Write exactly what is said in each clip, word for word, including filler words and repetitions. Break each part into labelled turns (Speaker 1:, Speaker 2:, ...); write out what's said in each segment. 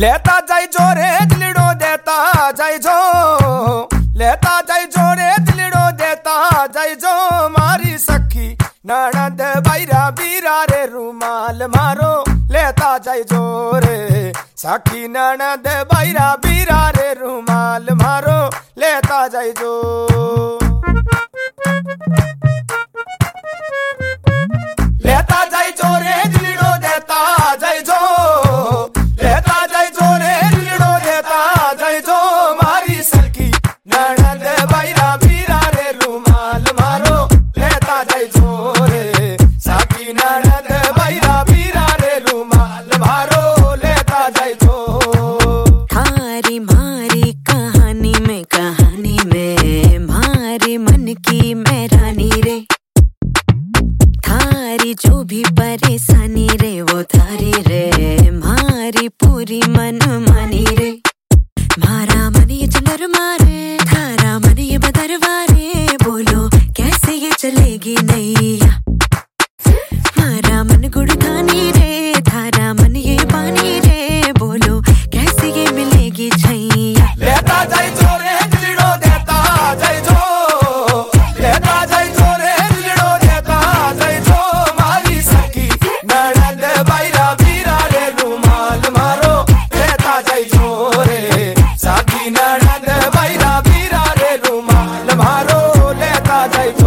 Speaker 1: लेता जाई जो रे दिलड़ो देता जाई जो, लेता जाई जो रे दिलड़ो देता जाई जो, मारी सखी ननद बैरा बीरा रे रुमाल मारो लेता जाई जो रे, सखी ननद बैरा बीरा रे रुमाल मारो लेता जाई जो। लेता जाई जो रे दिलड़ो देता जाई जो, लेता जाई जो रे दिलड़ो देता जाई जो, मारी सखी ननद बैरा बीरा रे रुमाल मारो लेता जाई जो रे, सखी ननद बैरा बीरा रे रुमाल मारो लेता जाई जो।
Speaker 2: थारी मारी कहानी में कहानी में मारे मन की मैं रानी रे, थारी जो भी परेशानी रे वो थारी रे, मारी पूरी मन मानी रे, मारा मन ये चलर मारे थारा मन ये बदरवा रे, बोलो कैसे ये चलेगी नैया, मारा मन गुड़गानी रे थारा मन ये पानी रे, बोलो कैसे ये मिलेगी छैया।
Speaker 1: लेता जाई जो रे दिलड़ो देता जाई जो, लेता जाई जो रे दिलड़ो देता जाई जो, मारी सखी ननद बैरा बीरा रे रुमाल मारो लेता जाई जो रे, सखी ननद बैरा बीरा रे रुमाल मारो लेता जाई जो।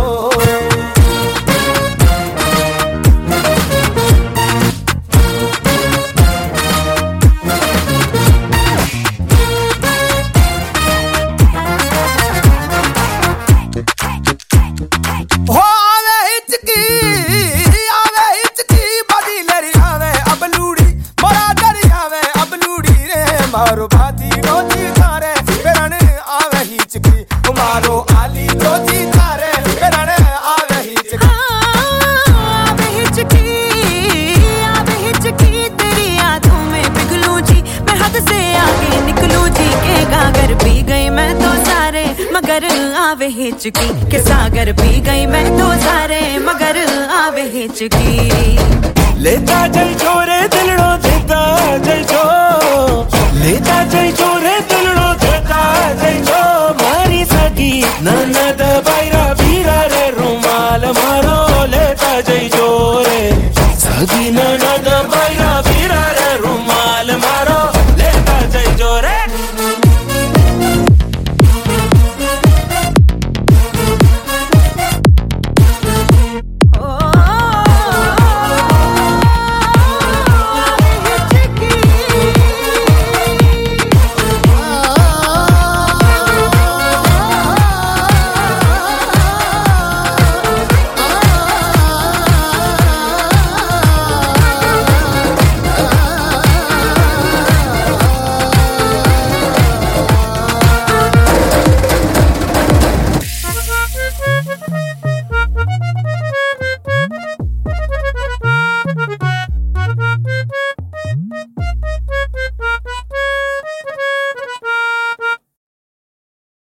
Speaker 1: हो आवे हिचकी आवे हिचकी बदी लरी आवे अबलूड़ी मोरा डरी आवे अबलूड़ी रे, मारो भाती रोजी तारे बेरन आवे हिचकी, मारो आली रोजी तारे बेरन आवे हिचकी।
Speaker 2: आवे हिचकी आवे हिचकी तेरी यादों में पिघलूं जी, मैं हद से आगे निकलूं जी, के गागर पी गई मैं तो सारे मगर आवे हिचकी, के सागर पी गई मैं तो सारे मगर आवे हिचकी।
Speaker 3: लेता जाई जो रे दिलड़ो देता जाई जो, लेता जाई जो रे दिलड़ो देता जाई जो, मारी सखी ननद बैरा बीरा रे रुमाल मारो लेता जाई।